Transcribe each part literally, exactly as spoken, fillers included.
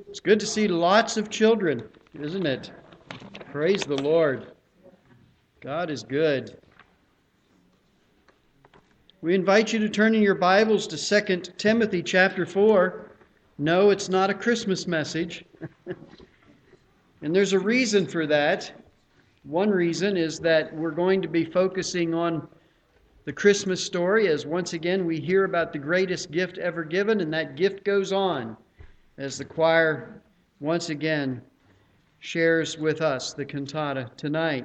It's good to see lots of children, isn't it? Praise the Lord. God is good. We invite you to turn in your Bibles to Second Timothy chapter four. No, it's not a Christmas message. And there's a reason for that. One reason is that we're going to be focusing on the Christmas story as once again we hear about the greatest gift ever given, and that gift goes on as the choir once again shares with us the cantata tonight.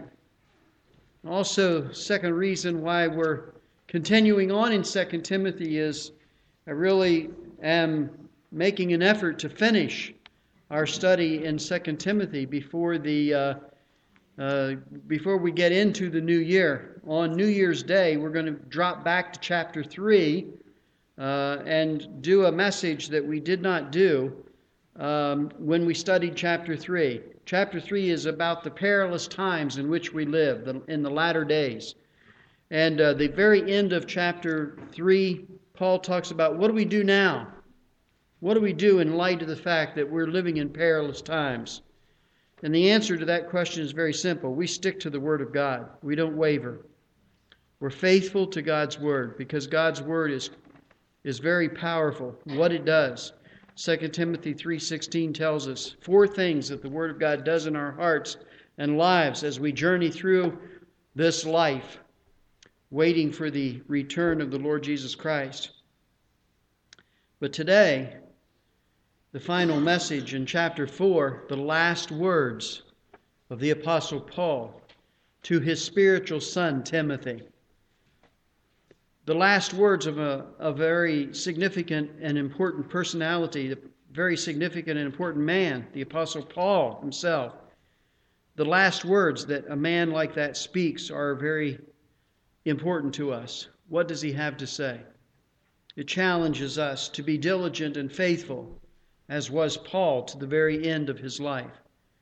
Also, second reason why we're continuing on in Second Timothy is I really am making an effort to finish our study in Second Timothy before the uh, uh, before we get into the new year. On New Year's Day, we're going to drop back to chapter three uh, and do a message that we did not do um, when we studied chapter three. Chapter three is about the perilous times in which we live, the, in the latter days. And uh, the very end of chapter three, Paul talks about what do we do now? What do we do in light of the fact that we're living in perilous times? And the answer to that question is very simple. We stick to the Word of God. We don't waver. We're faithful to God's Word because God's Word is, is very powerful. What it does. Second Timothy three sixteen tells us four things that the Word of God does in our hearts and lives as we journey through this life, waiting for the return of the Lord Jesus Christ. But today, the final message in chapter four, the last words of the Apostle Paul to his spiritual son, Timothy. The last words of a, a very significant and important personality, a very significant and important man, the Apostle Paul himself. The last words that a man like that speaks are very important to us. What does he have to say? It challenges us to be diligent and faithful, as was Paul to the very end of his life,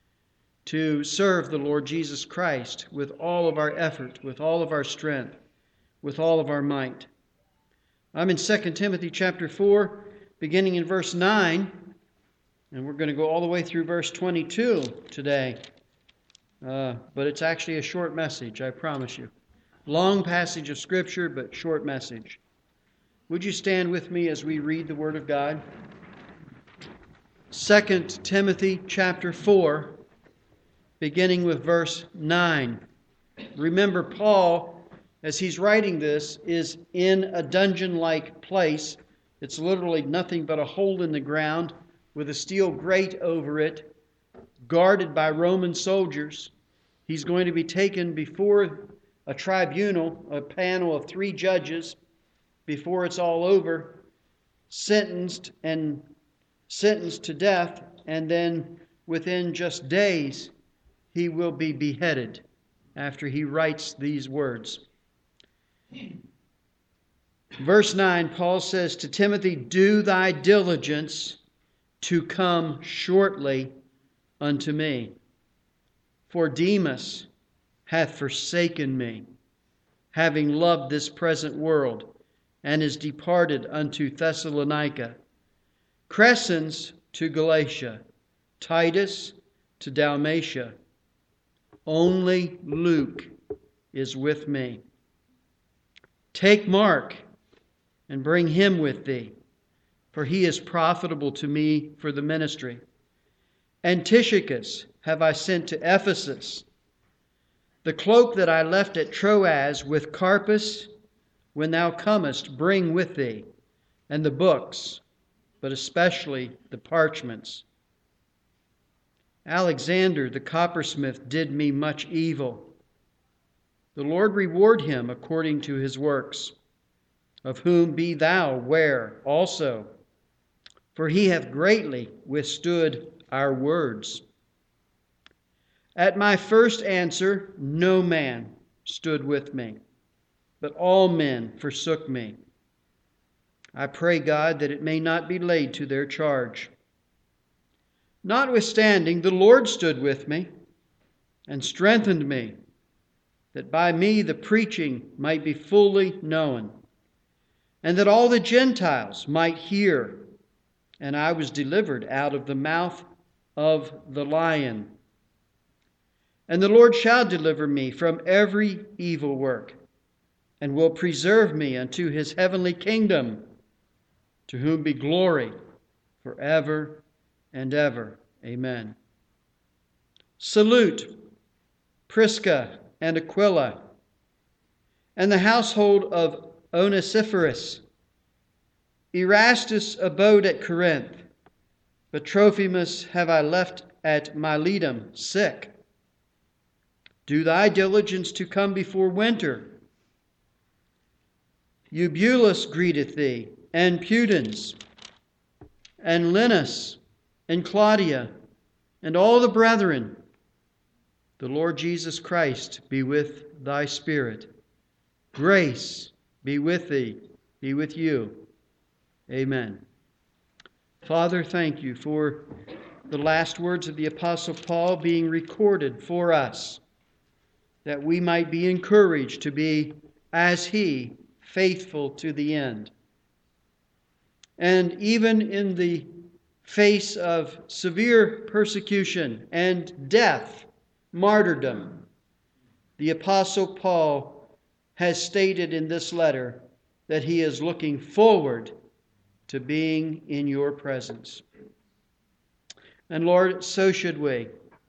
to serve the Lord Jesus Christ with all of our effort, with all of our strength, with all of our might. I'm in Second Timothy chapter four, beginning in verse nine, and we're going to go all the way through verse twenty-two today. Uh, but it's actually a short message, I promise you. Long passage of Scripture, but short message. Would you stand with me as we read the Word of God? Second Timothy chapter four, beginning with verse nine. Remember, Paul, as he's writing this, is in a dungeon-like place. It's literally nothing but a hole in the ground with a steel grate over it, guarded by Roman soldiers. He's going to be taken before a tribunal, a panel of three judges, before it's all over, sentenced and sentenced to death, and then within just days he will be beheaded after he writes these words. Verse nine, Paul says to Timothy, "Do thy diligence to come shortly unto me. For Demas hath forsaken me, having loved this present world, and is departed unto Thessalonica. Crescens to Galatia, Titus to Dalmatia. Only Luke is with me. Take Mark and bring him with thee, for he is profitable to me for the ministry. And Tychicus have I sent to Ephesus. The cloak that I left at Troas with Carpus, when thou comest, bring with thee, and the books, but especially the parchments. Alexander the coppersmith did me much evil. The Lord reward him according to his works, of whom be thou ware also, for he hath greatly withstood our words. At my first answer no man stood with me, but all men forsook me. I pray God that it may not be laid to their charge. Notwithstanding, the Lord stood with me and strengthened me, that by me the preaching might be fully known, and that all the Gentiles might hear. And I was delivered out of the mouth of the lion. And the Lord shall deliver me from every evil work, and will preserve me unto his heavenly kingdom, to whom be glory forever and ever. Amen. Salute Prisca and Aquila, and the household of Onesiphorus. Erastus abode at Corinth, but Trophimus have I left at Miletum, sick. Do thy diligence to come before winter. Eubulus greeteth thee, and Pudens, and Linus, and Claudia, and all the brethren. The Lord Jesus Christ be with thy spirit. Grace be with thee, be with you. Amen. Father, thank you for the last words of the Apostle Paul being recorded for us, that we might be encouraged to be, as he, faithful to the end. And even in the face of severe persecution and death, martyrdom, the Apostle Paul has stated in this letter that he is looking forward to being in your presence. And Lord, so should we.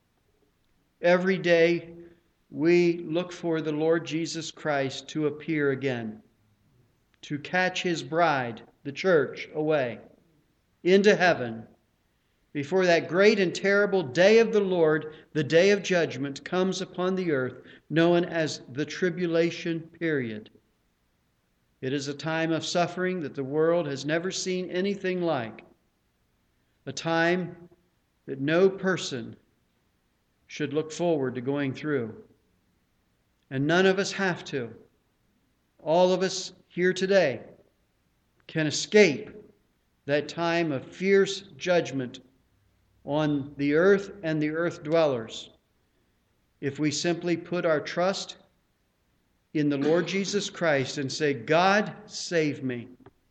Every day we look for the Lord Jesus Christ to appear again, to catch his bride, the church, away into heaven before that great and terrible day of the Lord, the day of judgment, comes upon the earth, known as the tribulation period. It is a time of suffering that the world has never seen anything like, a time that no person should look forward to going through. And none of us have to. All of us here today can escape that time of fierce judgment on the earth and the earth dwellers if we simply put our trust in the Lord Jesus Christ and say, God, save me.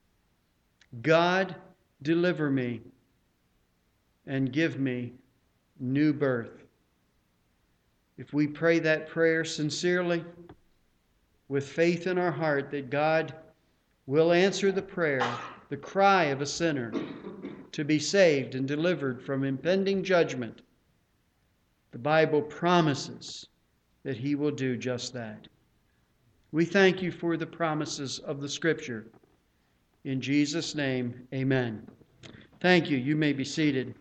God, deliver me and give me new birth. If we pray that prayer sincerely, with faith in our heart that God will answer the prayer, the cry of a sinner to be saved and delivered from impending judgment, the Bible promises that he will do just that. We thank you for the promises of the Scripture. In Jesus' name, amen. Thank you. You may be seated.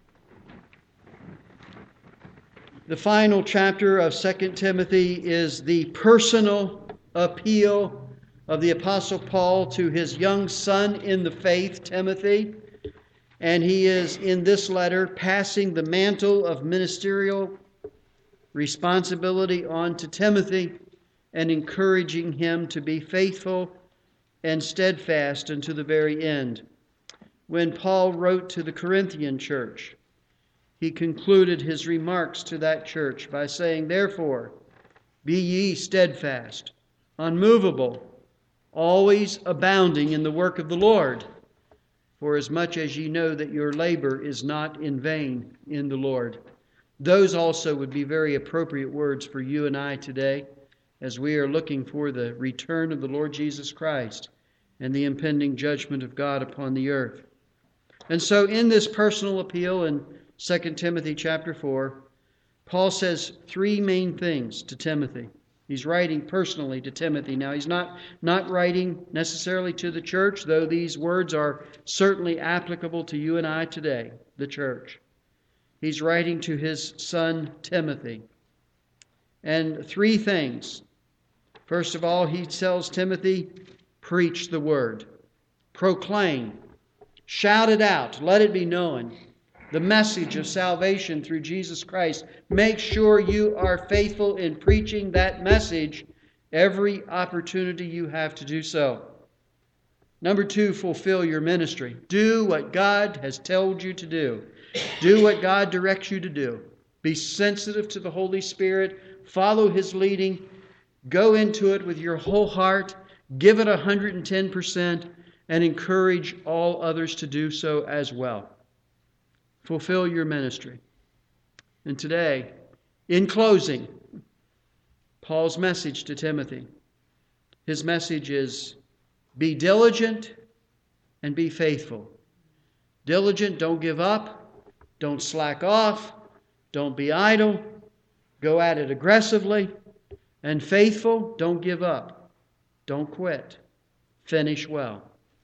The final chapter of Second Timothy is the personal appeal of the Apostle Paul to his young son in the faith, Timothy. And he is, in this letter, passing the mantle of ministerial responsibility on to Timothy and encouraging him to be faithful and steadfast unto the very end. When Paul wrote to the Corinthian church, he concluded his remarks to that church by saying, Therefore, be ye steadfast, unmovable, always abounding in the work of the Lord, for as much as ye know that your labor is not in vain in the Lord. Those also would be very appropriate words for you and I today, as we are looking for the return of the Lord Jesus Christ and the impending judgment of God upon the earth. And so in this personal appeal in Second Timothy chapter four, Paul says three main things to Timothy. He's writing personally to Timothy. Now, he's not, not writing necessarily to the church, though these words are certainly applicable to you and I today, the church. He's writing to his son Timothy. And three things. First of all, he tells Timothy, preach the word. Proclaim. Shout it out. Let it be known. The message of salvation through Jesus Christ. Make sure you are faithful in preaching that message every opportunity you have to do so. Number two, fulfill your ministry. Do what God has told you to do. Do what God directs you to do. Be sensitive to the Holy Spirit. Follow His leading. Go into it with your whole heart. Give it one hundred ten percent and encourage all others to do so as well. fulfill your ministry. And today, in closing, Paul's message to Timothy. His message is, be diligent and be faithful. Diligent, don't give up. Don't slack off. Don't be idle. Go at it aggressively. And faithful, don't give up. Don't quit. Finish well.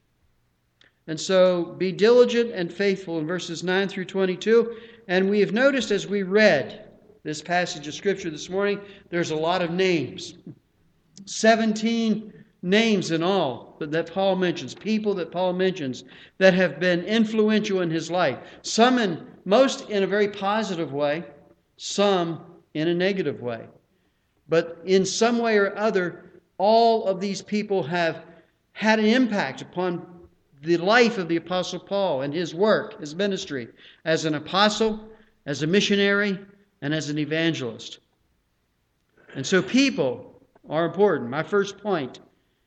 And so be diligent and faithful in verses nine through twenty-two. And we have noticed as we read this passage of Scripture this morning, there's a lot of names. seventeen names in all that Paul mentions, people that Paul mentions that have been influential in his life. Some in, most in a very positive way, some in a negative way. But in some way or other, all of these people have had an impact upon the life of the Apostle Paul and his work, his ministry, as an apostle, as a missionary, and as an evangelist. And so people are important. My first point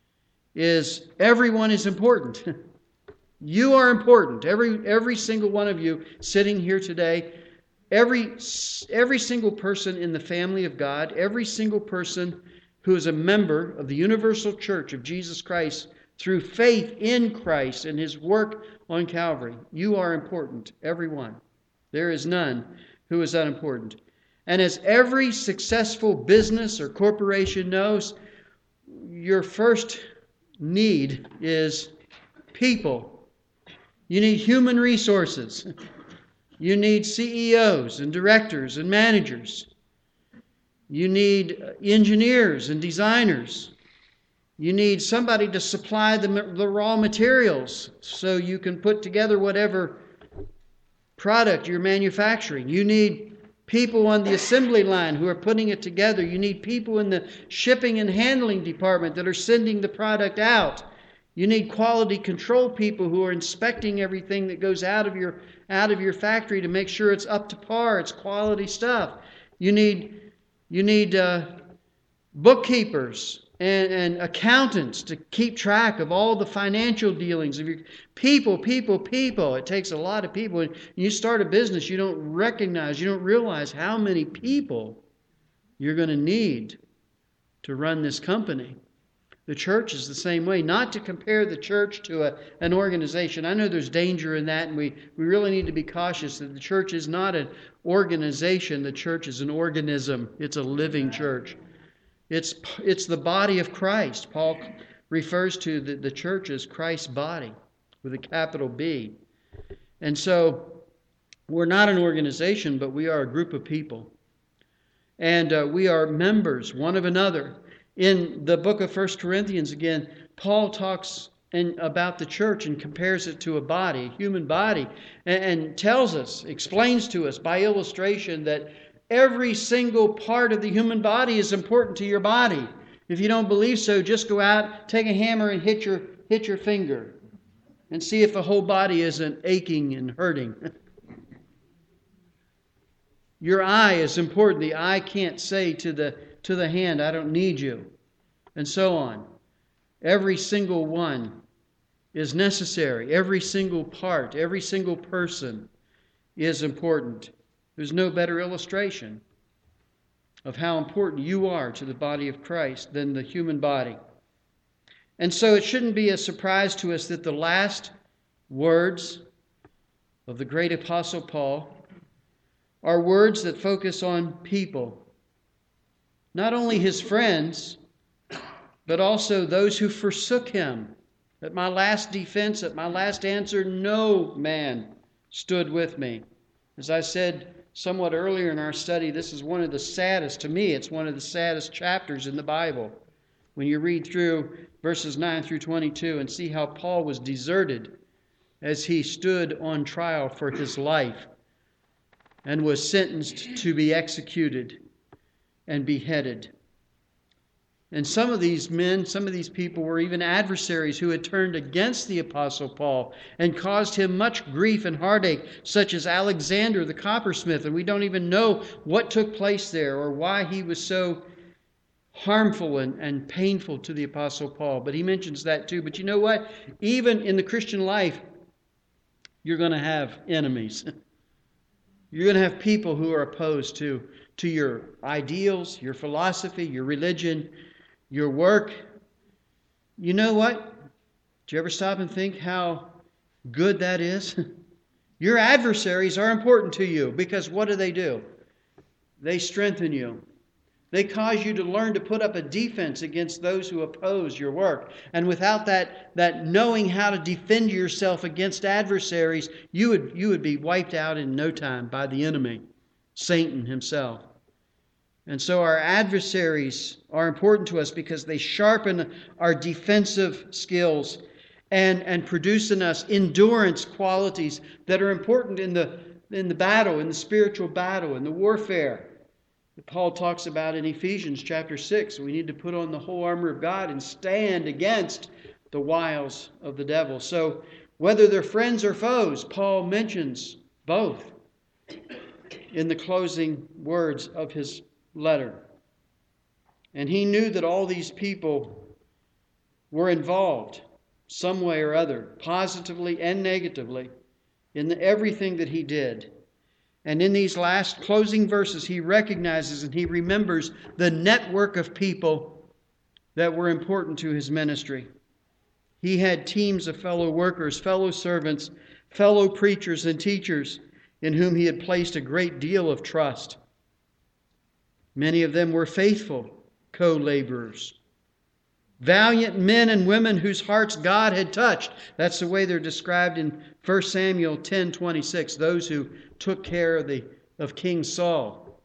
is everyone is important. You are important. Every, every single one of you sitting here today, every, every single person in the family of God, every single person who is a member of the universal church of Jesus Christ through faith in Christ and His work on Calvary. You are important, everyone. There is none who is unimportant. And as every successful business or corporation knows, your first need is people. You need human resources. You need C E Os and directors and managers. You need engineers and designers. You need somebody to supply the, the raw materials so you can put together whatever product you're manufacturing. You need people on the assembly line who are putting it together. You need people in the shipping and handling department that are sending the product out. You need quality control people who are inspecting everything that goes out of your out of your factory to make sure it's up to par, it's quality stuff. You need you need uh, bookkeepers and, and accountants to keep track of all the financial dealings of your people, people, people. It takes a lot of people. When you start a business, you don't recognize, you don't realize how many people you're going to need to run this company. The church is the same way. Not to compare the church to a, an organization. I know there's danger in that, and we, we really need to be cautious that the church is not an organization. The church is an organism. It's a living church. It's, it's the body of Christ. Paul refers to the, the church as Christ's body with a capital B. And so we're not an organization, but we are a group of people. And uh, we are members one of another. In the book of First Corinthians, again, Paul talks in, about the church and compares it to a body, a human body, and, and tells us, explains to us by illustration that every single part of the human body is important to your body. If you don't believe so, just go out, take a hammer and hit your, hit your finger and see if the whole body isn't aching and hurting. Your eye is important. The eye can't say to the to the hand, I don't need you, and so on. Every single one is necessary. Every single part, every single person is important. There's no better illustration of how important you are to the body of Christ than the human body. And so it shouldn't be a surprise to us that the last words of the great Apostle Paul are words that focus on people. Not only his friends, but also those who forsook him. At my last defense, at my last answer, no man stood with me. As I said somewhat earlier in our study, this is one of the saddest, to me, it's one of the saddest chapters in the Bible. When you read through verses nine through twenty-two and see how Paul was deserted as he stood on trial for his life and was sentenced to be executed and beheaded. And some of these men, some of these people were even adversaries who had turned against the Apostle Paul and caused him much grief and heartache, such as Alexander the coppersmith. And we don't even know what took place there or why he was so harmful and, and painful to the Apostle Paul. But he mentions that too. But you know what? Even in the Christian life, you're going to have enemies. You're going to have people who are opposed to, to your ideals, your philosophy, your religion, your work. You know what? Do you ever stop and think how good that is? Your adversaries are important to you because what do they do? They strengthen you. They cause you to learn to put up a defense against those who oppose your work. And without that, that knowing how to defend yourself against adversaries, you would, you would be wiped out in no time by the enemy, Satan himself. And so our adversaries are important to us because they sharpen our defensive skills and, and produce in us endurance qualities that are important in the, in the battle, in the spiritual battle, in the warfare that Paul talks about in Ephesians chapter six. We need to put on the whole armor of God and stand against the wiles of the devil. So whether they're friends or foes, Paul mentions both in the closing words of his letter. And he knew that all these people were involved some way or other, positively and negatively, in the, everything that he did. And in these last closing verses, he recognizes and he remembers the network of people that were important to his ministry. He had teams of fellow workers, fellow servants, fellow preachers and teachers in whom he had placed a great deal of trust. Many of them were faithful co-laborers, valiant men and women whose hearts God had touched. That's the way they're described in First Samuel ten twenty-six, those who took care of, the, of King Saul.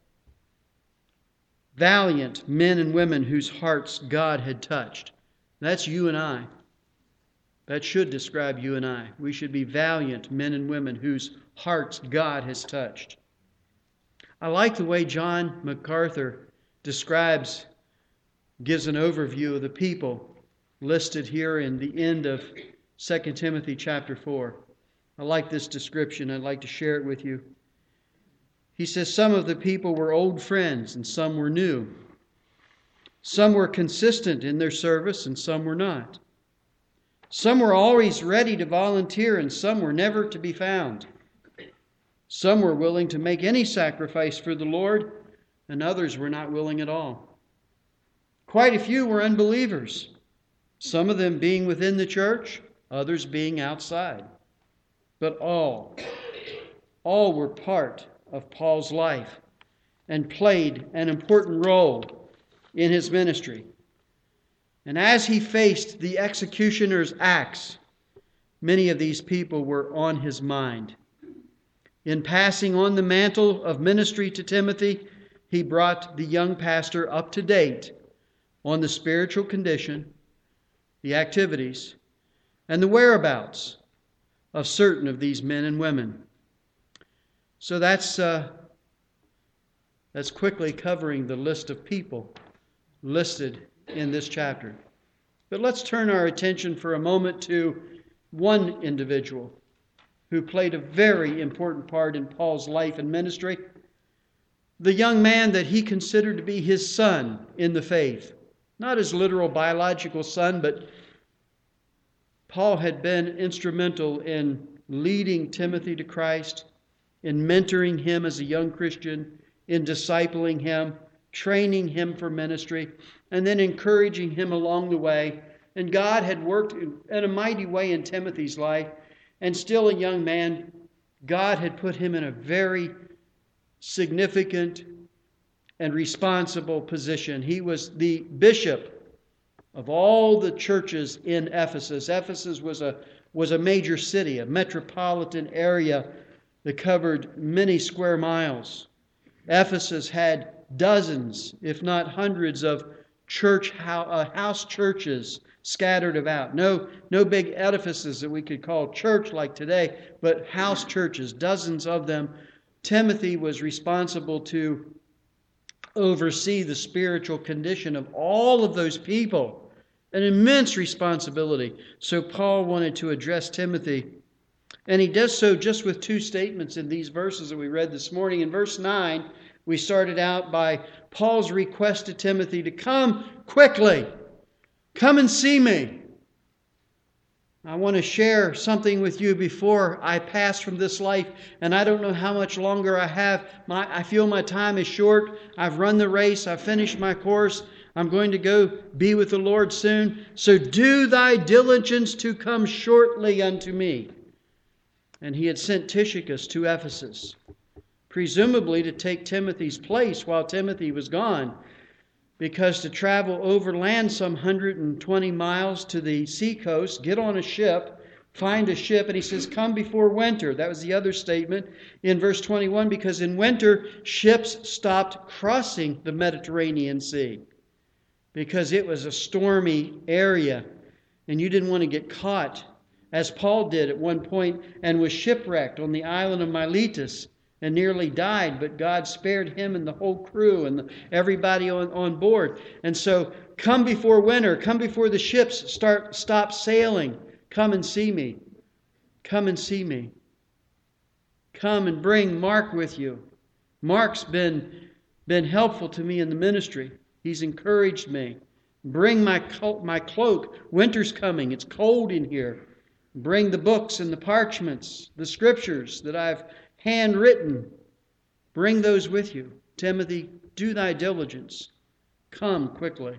Valiant men and women whose hearts God had touched. That's you and I. That should describe you and I. We should be valiant men and women whose hearts God has touched. I like the way John MacArthur describes, gives an overview of the people listed here in the end of Second Timothy chapter four. I like this description. I'd like to share it with you. He says, some of the people were old friends and some were new. Some were consistent in their service and some were not. Some were always ready to volunteer and some were never to be found. Some were willing to make any sacrifice for the Lord and others were not willing at all. Quite a few were unbelievers, some of them being within the church, others being outside. But all, all were part of Paul's life and played an important role in his ministry. And as he faced the executioner's axe, many of these people were on his mind. In passing on the mantle of ministry to Timothy, he brought the young pastor up to date on the spiritual condition, the activities, and the whereabouts of certain of these men and women. So that's uh, that's quickly covering the list of people listed in this chapter. But let's turn our attention for a moment to one individual who played a very important part in Paul's life and ministry, the young man that he considered to be his son in the faith. Not his literal biological son, but Paul had been instrumental in leading Timothy to Christ, in mentoring him as a young Christian, in discipling him, training him for ministry, and then encouraging him along the way. And God had worked in a mighty way in Timothy's life, and still a young man, God had put him in a very significant and responsible position. He was the bishop of all the churches in Ephesus. Ephesus was a, was a major city, a metropolitan area that covered many square miles. Ephesus had dozens, if not hundreds, of church house churches scattered about. No, no big edifices that we could call church like today, but house churches, dozens of them. Timothy was responsible to oversee the spiritual condition of all of those people. An immense responsibility. So Paul wanted to address Timothy. And he does so just with two statements in these verses that we read this morning. In verse nine, we started out by Paul's request to Timothy to come quickly. Come and see me. I want to share something with you before I pass from this life, and I don't know how much longer I have. My, I feel my time is short. I've run the race. I've finished my course. I'm going to go be with the Lord soon. So do thy diligence to come shortly unto me. And he had sent Tychicus to Ephesus, presumably to take Timothy's place while Timothy was gone, because to travel overland some one hundred twenty miles to the seacoast, get on a ship, find a ship, and he says, come before winter. That was the other statement in verse twenty-one, because in winter, ships stopped crossing the Mediterranean Sea because it was a stormy area, and you didn't want to get caught, as Paul did at one point, and was shipwrecked on the island of Miletus and nearly died, but God spared him and the whole crew and the, everybody on, on board. And so, come before winter, come before the ships start stop sailing. Come and see me. Come and see me. Come and bring Mark with you. Mark's been, been helpful to me in the ministry. He's encouraged me. Bring my, my cloak. Winter's coming. It's cold in here. Bring the books and the parchments, the scriptures that I've handwritten. Bring those with you. Timothy, do thy diligence. Come quickly.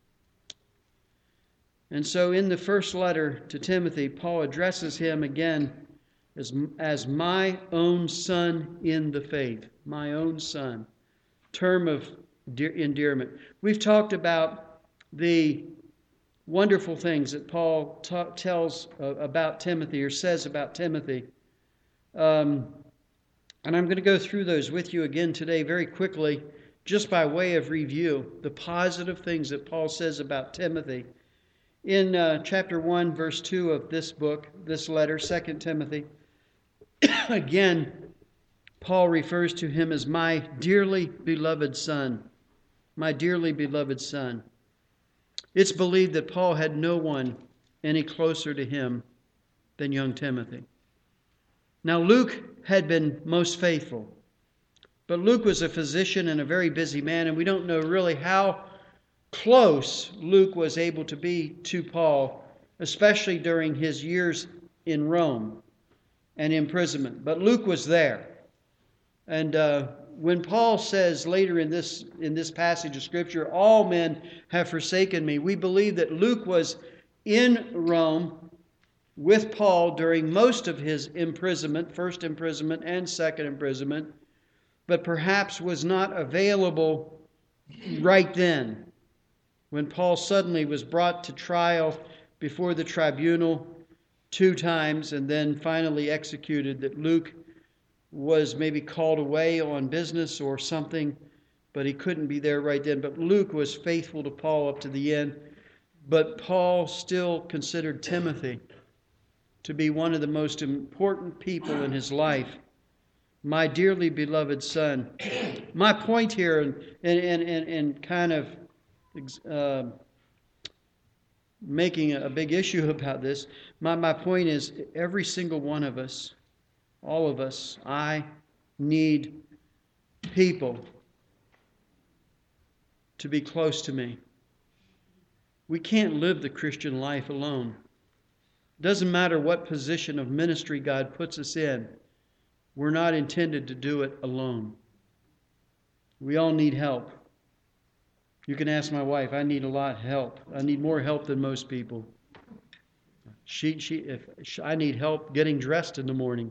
And so in the first letter to Timothy, Paul addresses him again as, as my own son in the faith. My own son. Term of endearment. We've talked about the wonderful things that Paul ta- tells uh, about Timothy or says about Timothy. Um, and I'm going to go through those with you again today very quickly, just by way of review, the positive things that Paul says about Timothy. In uh, chapter one, verse two of this book, this letter, Second Timothy, again, Paul refers to him as my dearly beloved son. My dearly beloved son. It's believed that Paul had no one any closer to him than young Timothy. Now, Luke had been most faithful, but Luke was a physician and a very busy man, and we don't know really how close Luke was able to be to Paul, especially during his years in Rome and imprisonment. But Luke was there. And uh, when Paul says later in this in this passage of Scripture, all men have forsaken me, we believe that Luke was in Rome with Paul during most of his imprisonment, first imprisonment and second imprisonment, but perhaps was not available right then when Paul suddenly was brought to trial before the tribunal two times and then finally executed, that Luke was maybe called away on business or something, but he couldn't be there right then. But Luke was faithful to Paul up to the end. But Paul still considered Timothy to be one of the most important people in his life. My dearly beloved son. My point here, and, and, and, and kind of uh, making a big issue about this, my, my point is every single one of us, all of us, I need people to be close to me. We can't live the Christian life alone. It doesn't matter what position of ministry God puts us in. We're not intended to do it alone. We all need help. You can ask my wife. I need a lot of help. I need more help than most people. She, she, if I need help getting dressed in the morning,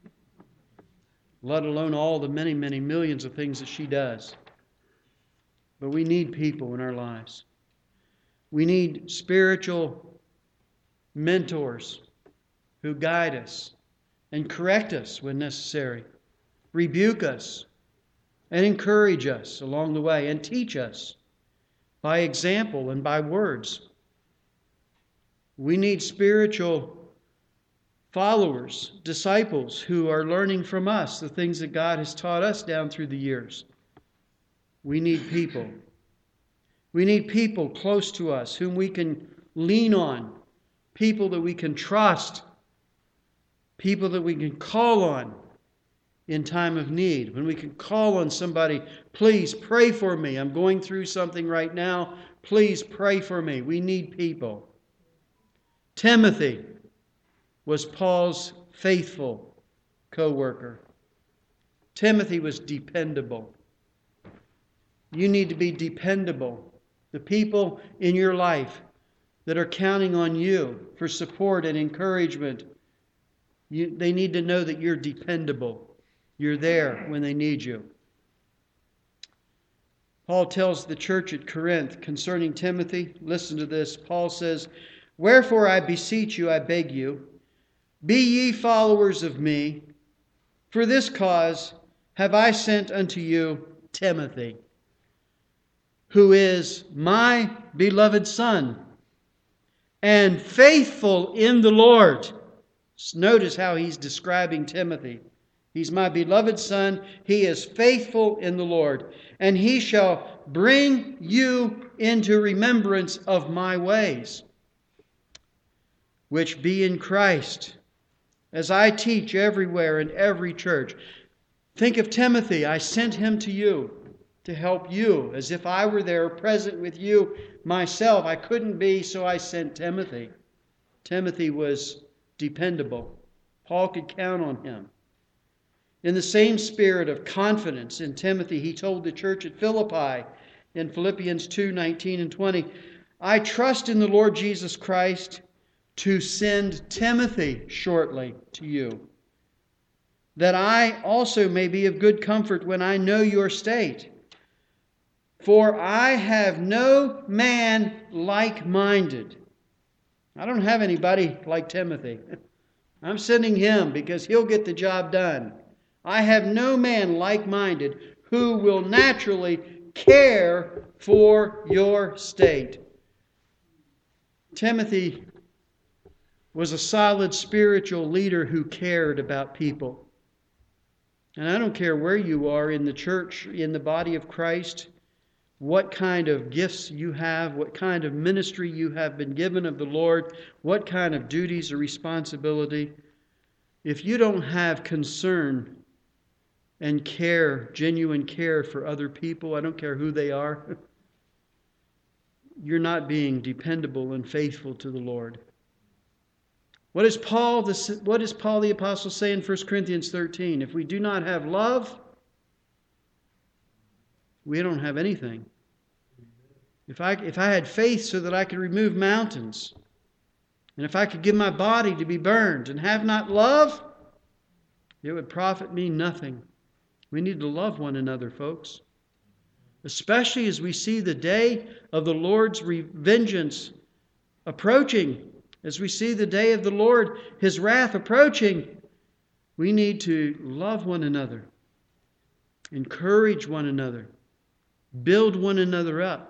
let alone all the many, many millions of things that she does. But we need people in our lives. We need spiritual mentors who guide us and correct us when necessary, rebuke us, and encourage us along the way, and teach us by example and by words. We need spiritual followers, disciples who are learning from us the things that God has taught us down through the years. We need people. We need people close to us whom we can lean on, people that we can trust, people that we can call on in time of need. When we can call on somebody, please pray for me. I'm going through something right now. Please pray for me. We need people. Timothy, was Paul's faithful co-worker. Timothy was dependable. You need to be dependable. The people in your life that are counting on you for support and encouragement, you, they need to know that you're dependable. You're there when they need you. Paul tells the church at Corinth concerning Timothy, listen to this. Paul says, "Wherefore I beseech you, I beg you, be ye followers of me. For this cause have I sent unto you Timothy, who is my beloved son, and faithful in the Lord." Notice how he's describing Timothy. He's my beloved son. He is faithful in the Lord. And he shall bring you into remembrance of my ways, which be in Christ, as I teach everywhere in every church. Think of Timothy. I sent him to you to help you, as if I were there present with you myself. I couldn't be, so I sent Timothy. Timothy was dependable. Paul could count on him. In the same spirit of confidence in Timothy, he told the church at Philippi in Philippians two, nineteen and twenty, "I trust in the Lord Jesus Christ to send Timothy shortly to you, that I also may be of good comfort when I know your state. For I have no man like-minded." I don't have anybody like Timothy. I'm sending him because he'll get the job done. "I have no man like-minded who will naturally care for your state." Timothy was a solid spiritual leader who cared about people. And I don't care where you are in the church, in the body of Christ, what kind of gifts you have, what kind of ministry you have been given of the Lord, what kind of duties or responsibility. If you don't have concern and care, genuine care for other people, I don't care who they are, you're not being dependable and faithful to the Lord. What does Paul, the, what does Paul the Apostle say in First Corinthians thirteen? If we do not have love, we don't have anything. If I, if I had faith so that I could remove mountains, and if I could give my body to be burned and have not love, it would profit me nothing. We need to love one another, folks. Especially as we see the day of the Lord's vengeance approaching. As we see the day of the Lord, His wrath approaching. We need to love one another. Encourage one another. Build one another up.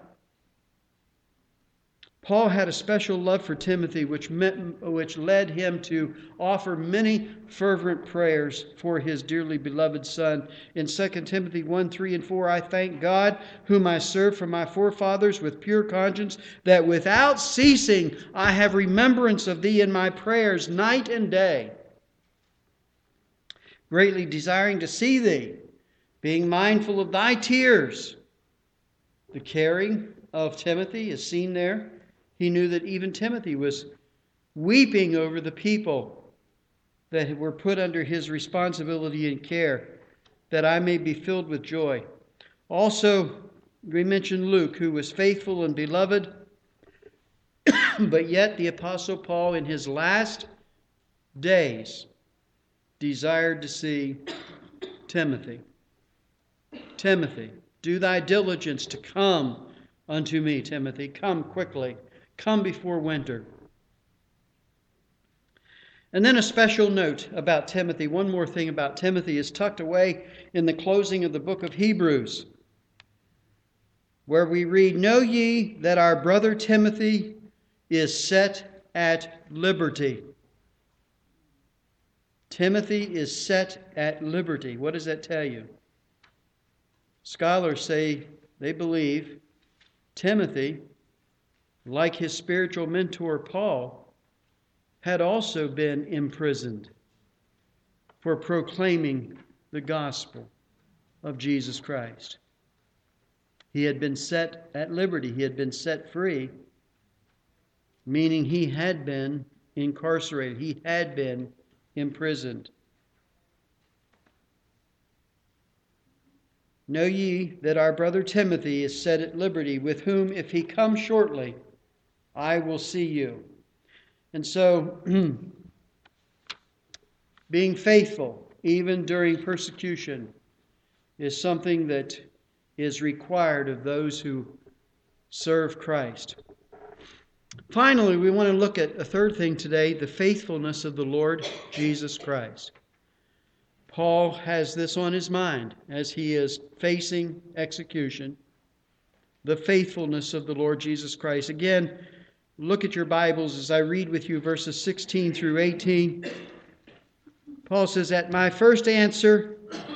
Paul had a special love for Timothy, which, meant, which led him to offer many fervent prayers for his dearly beloved son. In Second Timothy one, three, and four, "I thank God, whom I serve from my forefathers with pure conscience, that without ceasing I have remembrance of thee in my prayers night and day, greatly desiring to see thee, being mindful of thy tears." The caring of Timothy is seen there. He knew that even Timothy was weeping over the people that were put under his responsibility and care, that I may be filled with joy. Also, we mentioned Luke, who was faithful and beloved, but yet the Apostle Paul in his last days desired to see Timothy. Timothy, do thy diligence to come unto me, Timothy. Come quickly. Come before winter. And then a special note about Timothy. One more thing about Timothy is tucked away in the closing of the book of Hebrews, where we read, "Know ye that our brother Timothy is set at liberty." Timothy is set at liberty. What does that tell you? Scholars say they believe Timothy, like his spiritual mentor Paul, had also been imprisoned for proclaiming the gospel of Jesus Christ. He had been set at liberty. He had been set free, meaning he had been incarcerated. He had been imprisoned. Know ye that our brother Timothy is set at liberty, with whom, if he come shortly, I will see you. And so, being faithful, even during persecution, is something that is required of those who serve Christ. Finally, we want to look at a third thing today, the faithfulness of the Lord Jesus Christ. Paul has this on his mind as he is facing execution, the faithfulness of the Lord Jesus Christ. Again, look at your Bibles as I read with you verses sixteen through eighteen. Paul says, "At my first answer,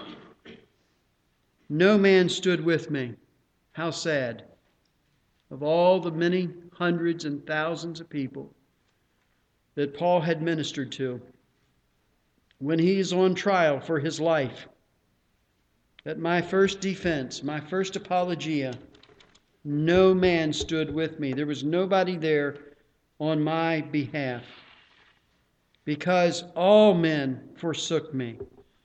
no man stood with me." How sad. Of all the many hundreds and thousands of people that Paul had ministered to, when he is on trial for his life, at my first defense, my first apologia, no man stood with me. There was nobody there on my behalf, because all men forsook me.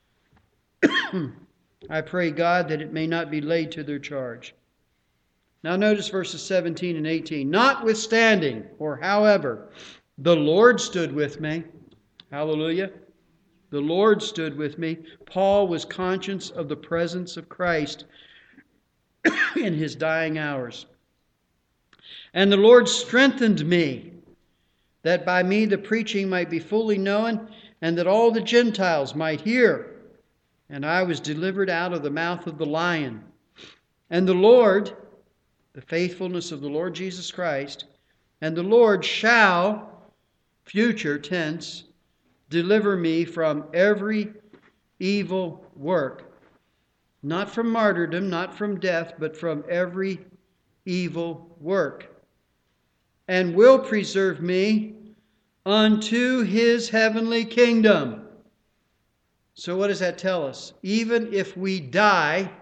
I pray God that it may not be laid to their charge. Now notice verses seventeen and eighteen. "Notwithstanding, or however, the Lord stood with me." Hallelujah. The Lord stood with me. Paul was conscious of the presence of Christ in his dying hours. "And the Lord strengthened me, that by me the preaching might be fully known, and that all the Gentiles might hear. And I was delivered out of the mouth of the lion. And the Lord," the faithfulness of the Lord Jesus Christ, "and the Lord shall," future tense, "deliver me from every evil work." Not from martyrdom, not from death, but from every evil work. "And will preserve me unto his heavenly kingdom." So what does that tell us? Even if we die,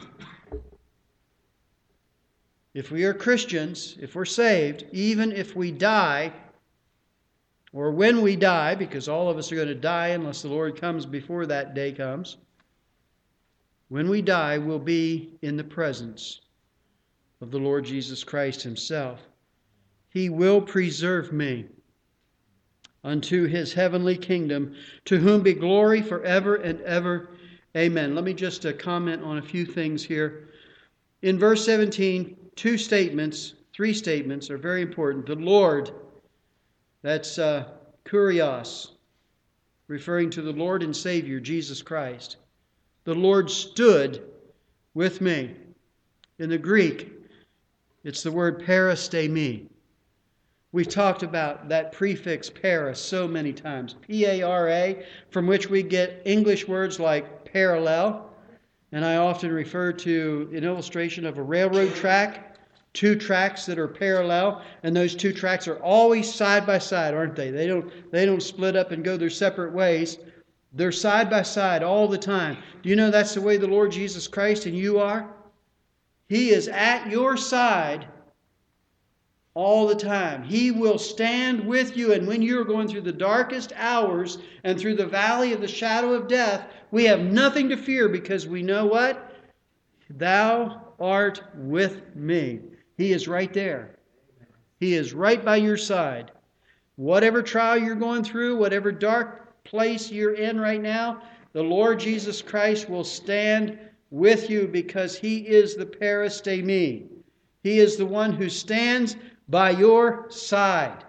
if we are Christians, if we're saved, even if we die, or when we die, because all of us are going to die unless the Lord comes before that day comes, when we die, we'll be in the presence of the Lord Jesus Christ himself. He will preserve me unto his heavenly kingdom, to whom be glory forever and ever. Amen. Let me just uh, comment on a few things here. In verse seventeen, two statements, three statements are very important. The Lord, that's uh, kurios, referring to the Lord and Savior, Jesus Christ. The Lord stood with me. In the Greek, it's the word parastemi. We've talked about that prefix para so many times. P A R A, from which we get English words like parallel. And I often refer to an illustration of a railroad track, two tracks that are parallel, and those two tracks are always side by side, aren't they? They don't, they don't split up and go their separate ways. They're side by side all the time. Do you know that's the way the Lord Jesus Christ and you are? He is at your side all the time. He will stand with you, and when you're going through the darkest hours and through the valley of the shadow of death, we have nothing to fear, because we know what? Thou art with me. He is right there. He is right by your side. Whatever trial you're going through, whatever dark place you're in right now, the Lord Jesus Christ will stand with you, because He is the parastemi. He is the one who stands by your side.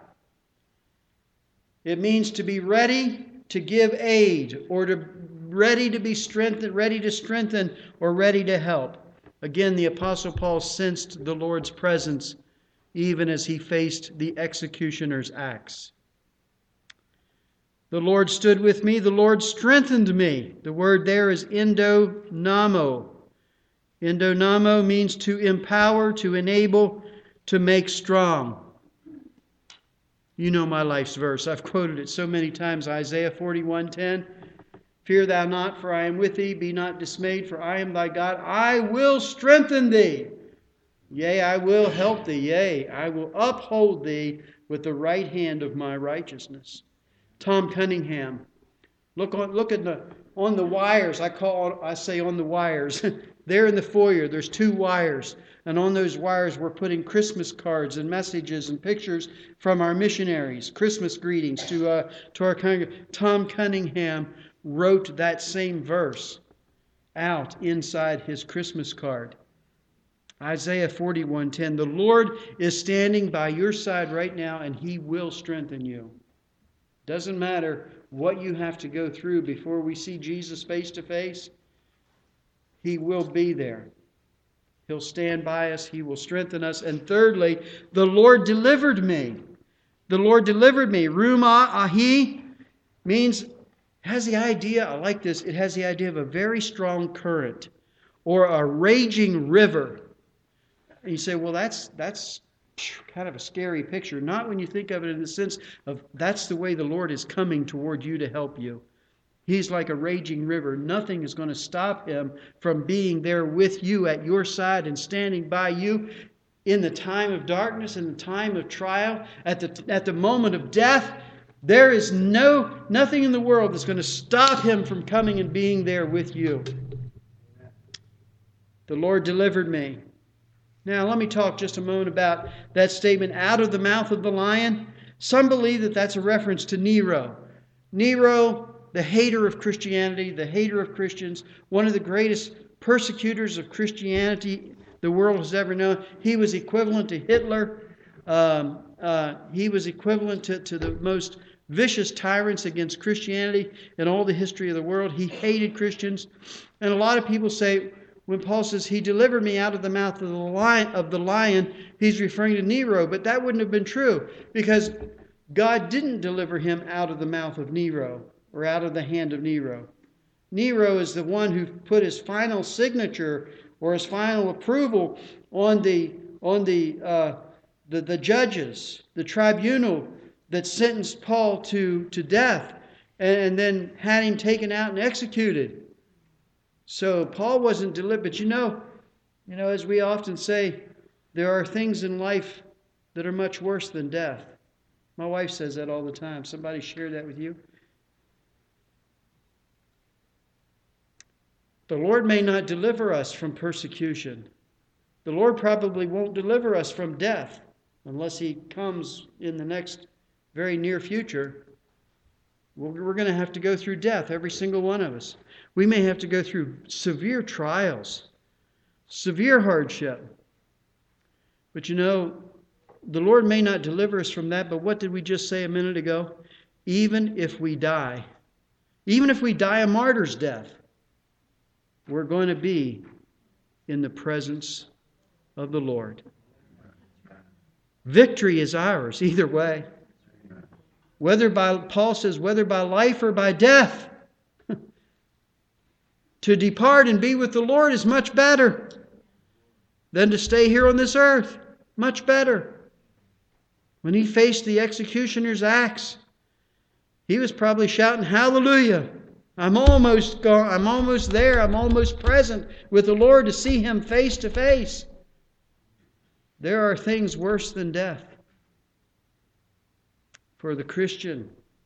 It means to be ready to give aid, or to ready to be strengthened, ready to strengthen, or ready to help. Again, the Apostle Paul sensed the Lord's presence even as he faced the executioner's axe. The Lord stood with me. The Lord strengthened me. The word there is endonamo. Endonamo means to empower, to enable, to make strong. You know my life's verse. I've quoted it so many times. Isaiah forty-one ten. Fear thou not, for I am with thee. Be not dismayed, for I am thy God. I will strengthen thee. Yea, I will help thee. Yea, I will uphold thee with the right hand of my righteousness. Tom Cunningham. Look on look at the on the wires. I call I say on the wires. There in the foyer, there's two wires. And on those wires, we're putting Christmas cards and messages and pictures from our missionaries. Christmas greetings to uh, to our congregation. Tom Cunningham wrote that same verse out inside his Christmas card. Isaiah forty-one ten. The Lord is standing by your side right now, and He will strengthen you. Doesn't matter what you have to go through before we see Jesus face to face. He will be there. He'll stand by us. He will strengthen us. And thirdly, the Lord delivered me. The Lord delivered me. Ruma ahi means, has the idea, I like this, it has the idea of a very strong current or a raging river. And you say, well, that's that's kind of a scary picture. Not when you think of it in the sense of that's the way the Lord is coming toward you to help you. He's like a raging river. Nothing is going to stop Him from being there with you at your side and standing by you in the time of darkness, in the time of trial, at the at the moment of death. There is no nothing in the world that's going to stop Him from coming and being there with you. The Lord delivered me. Now, let me talk just a moment about that statement, out of the mouth of the lion. Some believe that that's a reference to Nero. Nero, the hater of Christianity, the hater of Christians, one of the greatest persecutors of Christianity the world has ever known. He was equivalent to Hitler. Um, uh, he was equivalent to, to the most vicious tyrants against Christianity in all the history of the world. He hated Christians. And a lot of people say, when Paul says, He delivered me out of the mouth of the lion, of the lion, he's referring to Nero. But that wouldn't have been true, because God didn't deliver him out of the mouth of Nero or out of the hand of Nero. Nero is the one who put his final signature or his final approval on the on the uh, the, the judges, the tribunal that sentenced Paul to, to death, and, and then had him taken out and executed. So Paul wasn't delivered. But you know, you know, as we often say, there are things in life that are much worse than death. My wife says that all the time. Somebody share that with you? The Lord may not deliver us from persecution. The Lord probably won't deliver us from death unless He comes in the next very near future. We're going to have to go through death, every single one of us. We may have to go through severe trials, severe hardship. But you know, the Lord may not deliver us from that, but what did we just say a minute ago? Even if we die, even if we die a martyr's death, we're going to be in the presence of the Lord. Victory is ours either way. Whether by, Paul says, whether by life or by death. To depart and be with the Lord is much better than to stay here on this earth. Much better. When he faced the executioner's axe, he was probably shouting, "Hallelujah! I'm almost gone. I'm almost there. I'm almost present with the Lord to see Him face to face." There are things worse than death for the Christian.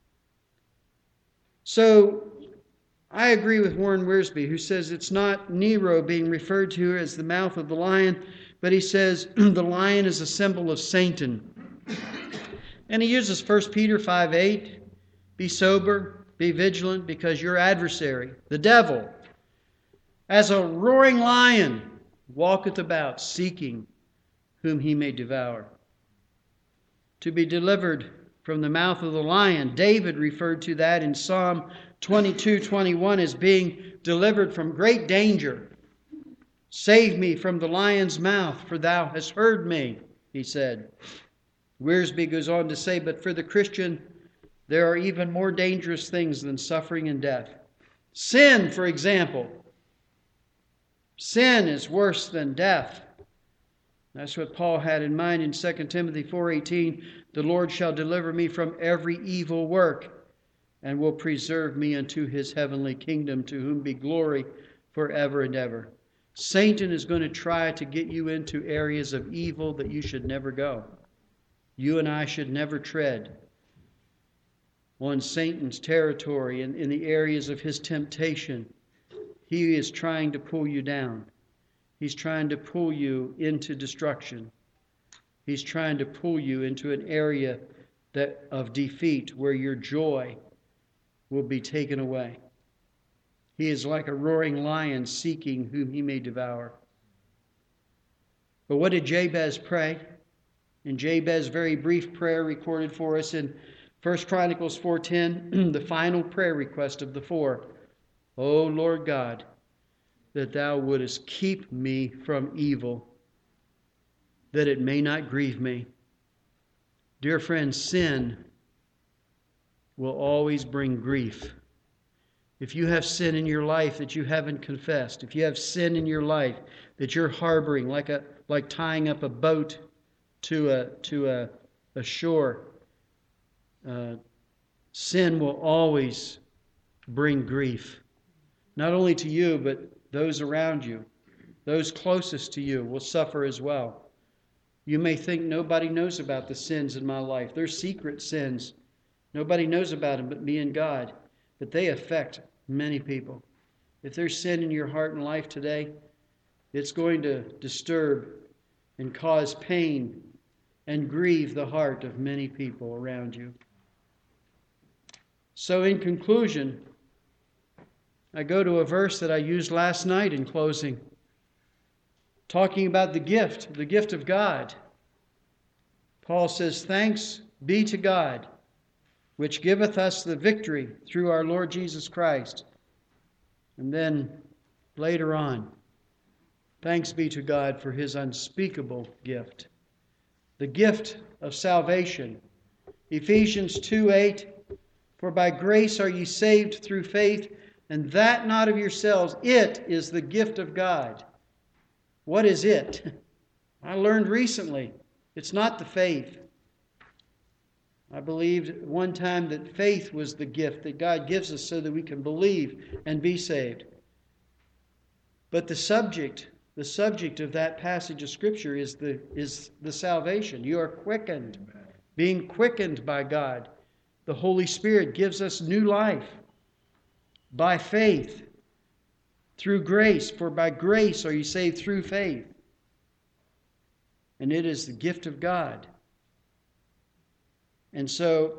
So, I agree with Warren Wiersbe, who says it's not Nero being referred to as the mouth of the lion, but he says the lion is a symbol of Satan. And he uses First Peter five eight, be sober, be vigilant, because your adversary, the devil, as a roaring lion, walketh about, seeking whom he may devour. To be delivered from the mouth of the lion, David referred to that in Psalm twenty-two twenty-one as being delivered from great danger. Save me from the lion's mouth, for thou hast heard me, he said. Wiersbe goes on to say, but for the Christian, there are even more dangerous things than suffering and death. Sin, for example. Sin is worse than death. That's what Paul had in mind in Second Timothy four eighteen. The Lord shall deliver me from every evil work, and will preserve me unto His heavenly kingdom, to whom be glory forever and ever. Satan is going to try to get you into areas of evil that you should never go. You and I should never tread on Satan's territory in, in the areas of his temptation. He is trying to pull you down. He's trying to pull you into destruction. He's trying to pull you into an area that of defeat where your joy will be taken away. He is like a roaring lion seeking whom he may devour. But what did Jabez pray? In Jabez's very brief prayer recorded for us in First Chronicles four ten, the final prayer request of the four. O Lord God, that thou wouldest keep me from evil, that it may not grieve me. Dear friends, sin will always bring grief. If you have sin in your life that you haven't confessed, if you have sin in your life that you're harboring, like a like tying up a boat to a to a, a shore, uh, sin will always bring grief, not only to you but those around you, those closest to you will suffer as well. You may think nobody knows about the sins in my life. They're secret sins. Nobody knows about them but me and God. But they affect many people. If there's sin in your heart and life today, it's going to disturb and cause pain and grieve the heart of many people around you. So in conclusion, I go to a verse that I used last night in closing, talking about the gift, the gift of God. Paul says, "Thanks be to God, which giveth us the victory through our Lord Jesus Christ." And then later on, thanks be to God for his unspeakable gift. The gift of salvation. Ephesians two eight, "For by grace are ye saved through faith, and that not of yourselves. It is the gift of God." What is it? I learned recently, it's not the faith. I believed one time that faith was the gift that God gives us so that we can believe and be saved. But the subject, the subject of that passage of Scripture is the, is the salvation. You are quickened, being quickened by God. The Holy Spirit gives us new life by faith, through grace. For by grace are you saved through faith. And it is the gift of God. And so,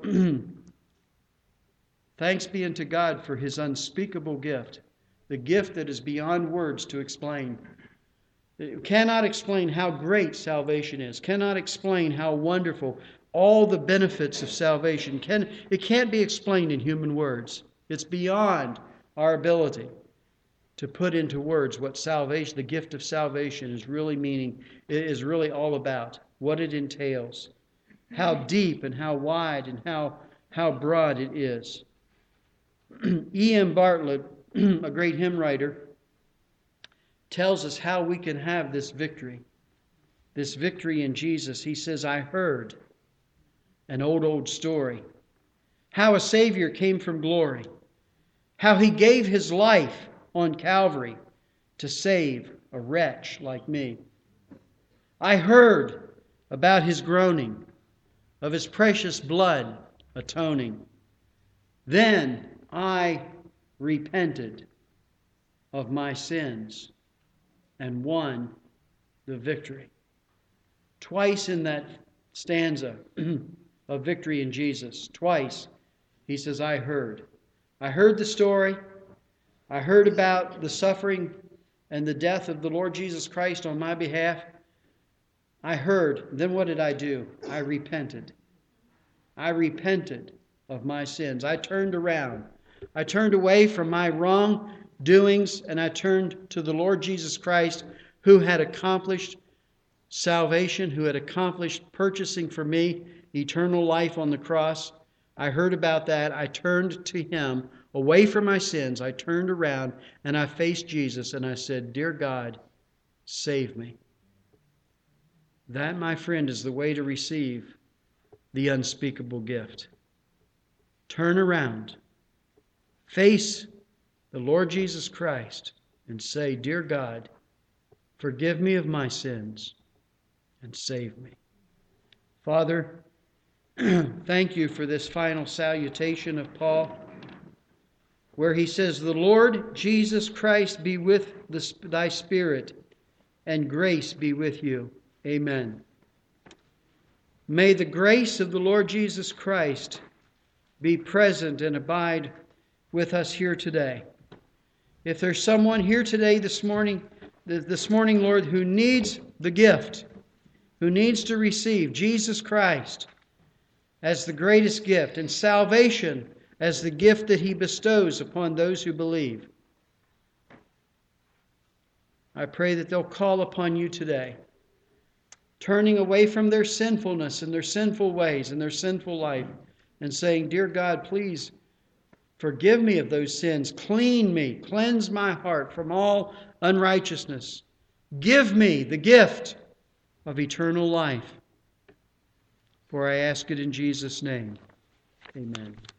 thanks be unto God for his unspeakable gift, the gift that is beyond words to explain. It cannot explain how great salvation is, cannot explain how wonderful all the benefits of salvation can. It can't be explained in human words. It's beyond our ability to put into words what salvation, the gift of salvation, is really meaning, is really all about, what it entails. How deep and how wide and how, how broad it is. E M Bartlett, a great hymn writer, tells us how we can have this victory. This victory in Jesus. He says, "I heard an old, old story. How a Savior came from glory. How he gave his life on Calvary to save a wretch like me. I heard about his groaning, of his precious blood atoning. Then I repented of my sins and won the victory." Twice in that stanza of victory in Jesus, twice he says, I heard. I heard the story. I heard about the suffering and the death of the Lord Jesus Christ on my behalf. I heard. Then what did I do? I repented. I repented of my sins. I turned around. I turned away from my wrongdoings and I turned to the Lord Jesus Christ, who had accomplished salvation, who had accomplished purchasing for me eternal life on the cross. I heard about that. I turned to him away from my sins. I turned around and I faced Jesus and I said, "Dear God, save me." That, my friend, is the way to receive the unspeakable gift. Turn around. Face the Lord Jesus Christ and say, "Dear God, forgive me of my sins and save me." Father, thank you for this final salutation of Paul, where he says, "The Lord Jesus Christ be with the, thy spirit, and grace be with you. Amen." May the grace of the Lord Jesus Christ be present and abide with us here today. If there's someone here today this morning, this morning, Lord, who needs the gift, who needs to receive Jesus Christ as the greatest gift and salvation as the gift that he bestows upon those who believe, I pray that they'll call upon you today, turning away from their sinfulness and their sinful ways and their sinful life, and saying, "Dear God, please forgive me of those sins. Clean me, cleanse my heart from all unrighteousness. Give me the gift of eternal life." For I ask it in Jesus' name. Amen.